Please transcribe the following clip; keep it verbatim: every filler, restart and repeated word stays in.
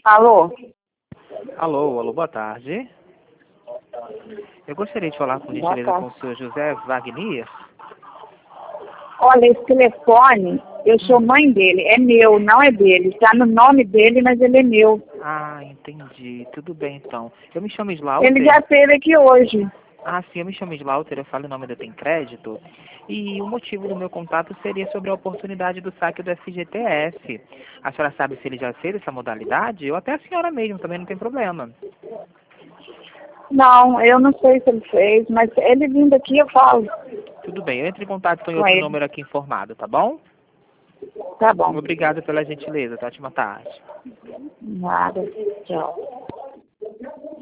Alô? Alô, alô, boa tarde. Eu gostaria de falar com Boa gentileza com tarde. o senhor José Wagner. Olha, esse telefone, eu sou mãe dele, é meu, não é dele. Está no nome dele, mas ele é meu. Ah, entendi. Tudo bem, então. Eu me chamo Ele Slaughter. já esteve aqui hoje. Ah, sim, eu me chamo Slaughter, eu falo em nome da Tem Crédito. E o motivo do meu contato seria sobre a oportunidade do saque do F G T S. A senhora sabe se ele já fez essa modalidade? Ou até a senhora mesmo, também não tem problema. Não, eu não sei se ele fez, mas ele vindo aqui eu falo Tudo bem, eu entro em contato com com outro ele. número aqui informado, tá bom? Tá bom. Obrigado pela gentileza, tá? Ótima tarde. Nada. Tchau.